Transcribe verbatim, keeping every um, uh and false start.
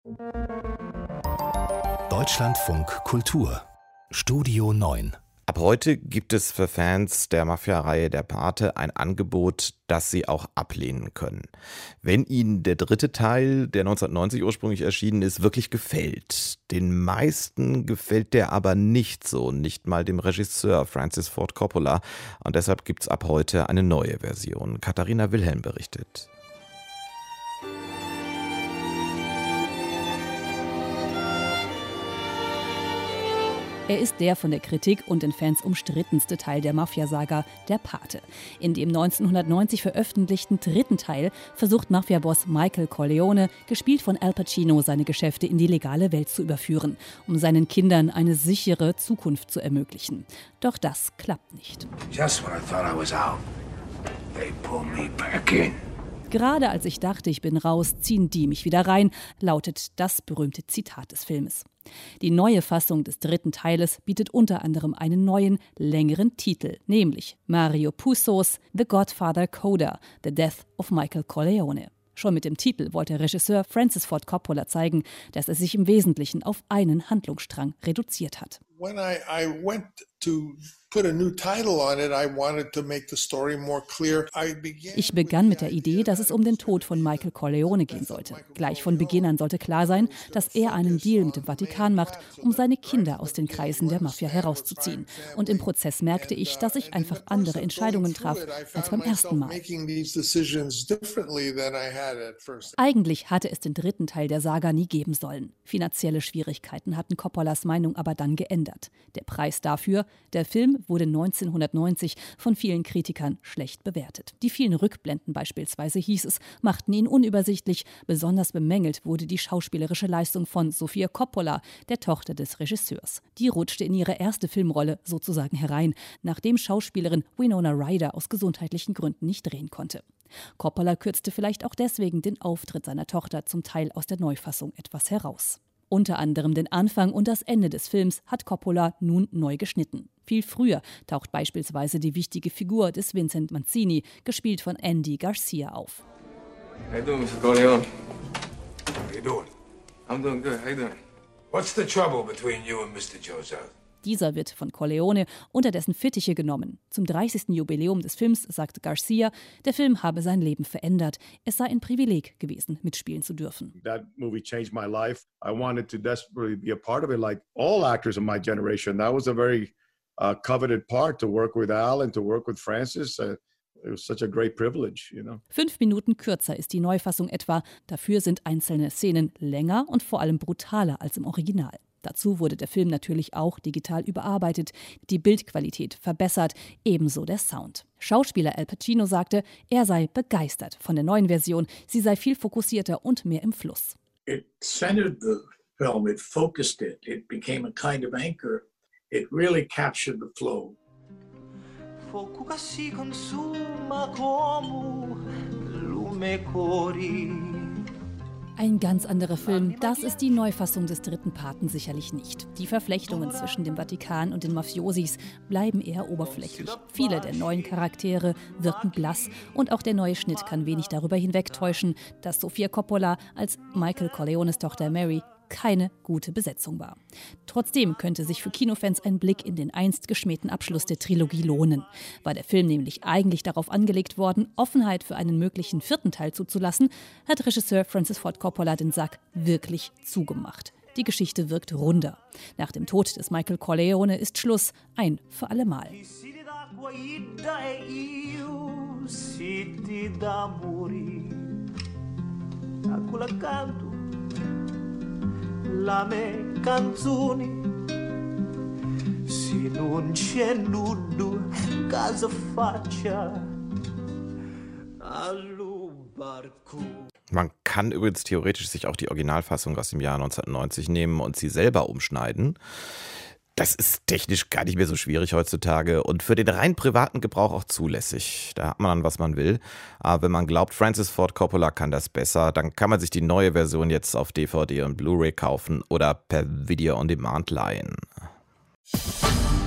Deutschlandfunk Kultur Studio neun. Ab heute gibt es für Fans der Mafia-Reihe Der Pate ein Angebot, das sie auch ablehnen können. Wenn ihnen der dritte Teil, der neunzehnhundertneunzig ursprünglich erschienen ist, wirklich gefällt. Den meisten gefällt der aber nicht so, nicht mal dem Regisseur Francis Ford Coppola. Und deshalb gibt es ab heute eine neue Version. Katharina Wilhelm berichtet. Er ist der von der Kritik und den Fans umstrittenste Teil der Mafia-Saga Der Pate. In dem neunzehnhundertneunzig veröffentlichten dritten Teil versucht Mafia-Boss Michael Corleone, gespielt von Al Pacino, seine Geschäfte in die legale Welt zu überführen, um seinen Kindern eine sichere Zukunft zu ermöglichen. Doch das klappt nicht. Just when I thought I was out, they pull me back in. Gerade als ich dachte, ich bin raus, ziehen die mich wieder rein, lautet das berühmte Zitat des Filmes. Die neue Fassung des dritten Teiles bietet unter anderem einen neuen, längeren Titel, nämlich Mario Puzo's The Godfather Coda, The Death of Michael Corleone. Schon mit dem Titel wollte Regisseur Francis Ford Coppola zeigen, dass er sich im Wesentlichen auf einen Handlungsstrang reduziert hat. When I, I went to put a new title on it, I wanted to make the story more clear. I began Ich begann mit der Idee, dass es um den Tod von Michael Corleone gehen sollte. Gleich von Beginn an sollte klar sein, dass er einen Deal mit dem Vatikan macht, um seine Kinder aus den Kreisen der Mafia herauszuziehen. Und im Prozess merkte ich, dass ich einfach andere Entscheidungen traf als beim ersten Mal. Eigentlich hatte es den dritten Teil der Saga nie geben sollen. Finanzielle Schwierigkeiten hatten Coppolas Meinung aber dann geändert. Der Preis dafür: der Film wurde neunzehnhundertneunzig von vielen Kritikern schlecht bewertet. Die vielen Rückblenden beispielsweise, hieß es, machten ihn unübersichtlich. Besonders bemängelt wurde die schauspielerische Leistung von Sofia Coppola, der Tochter des Regisseurs. Die rutschte in ihre erste Filmrolle sozusagen herein, nachdem Schauspielerin Winona Ryder aus gesundheitlichen Gründen nicht drehen konnte. Coppola kürzte vielleicht auch deswegen den Auftritt seiner Tochter zum Teil aus der Neufassung etwas heraus. Unter anderem den Anfang und das Ende des Films hat Coppola nun neu geschnitten. Viel früher taucht beispielsweise die wichtige Figur des Vincent Mancini, gespielt von Andy Garcia, auf. How you doing, Mister Corleone? How you doing? I'm doing good. How you doing? What's the trouble between you and Mister Joseph? Dieser wird von Corleone unter dessen Fittiche genommen. Zum dreißigsten Jubiläum des Films sagt Garcia, der Film habe sein Leben verändert. Es sei ein Privileg gewesen, mitspielen zu dürfen. That movie changed my life. I wanted to desperately be a part of it, like all actors of my generation. That was a very uh, coveted part, to work with Al and to work with Francis. Uh, It was such a great privilege, you know. Fünf Minuten kürzer ist die Neufassung etwa. Dafür sind einzelne Szenen länger und vor allem brutaler als im Original. Dazu wurde der Film natürlich auch digital überarbeitet, die Bildqualität verbessert, ebenso der Sound. Schauspieler Al Pacino sagte, er sei begeistert von der neuen Version, sie sei viel fokussierter und mehr im Fluss. It centered the film, it focused it, it became a kind of anchor, it really captured the flow. Fogo che si consuma come lume cori. Ein ganz anderer Film, das ist die Neufassung des dritten Paten sicherlich nicht. Die Verflechtungen zwischen dem Vatikan und den Mafiosis bleiben eher oberflächlich. Viele der neuen Charaktere wirken blass und auch der neue Schnitt kann wenig darüber hinwegtäuschen, dass Sofia Coppola als Michael Corleones Tochter Mary keine gute Besetzung war. Trotzdem könnte sich für Kinofans ein Blick in den einst geschmähten Abschluss der Trilogie lohnen. War der Film nämlich eigentlich darauf angelegt worden, Offenheit für einen möglichen vierten Teil zuzulassen, hat Regisseur Francis Ford Coppola den Sack wirklich zugemacht. Die Geschichte wirkt runder. Nach dem Tod des Michael Corleone ist Schluss, ein für alle Mal. La me canzoni se non c'è nudo casa faccia allo barco. Man kann übrigens theoretisch sich auch die Originalfassung aus dem Jahr neunzehnhundertneunzig nehmen und sie selber umschneiden. Das ist technisch gar nicht mehr so schwierig heutzutage und für den rein privaten Gebrauch auch zulässig. Da hat man dann, was man will. Aber wenn man glaubt, Francis Ford Coppola kann das besser, dann kann man sich die neue Version jetzt auf D V D und Blu-ray kaufen oder per Video on Demand leihen.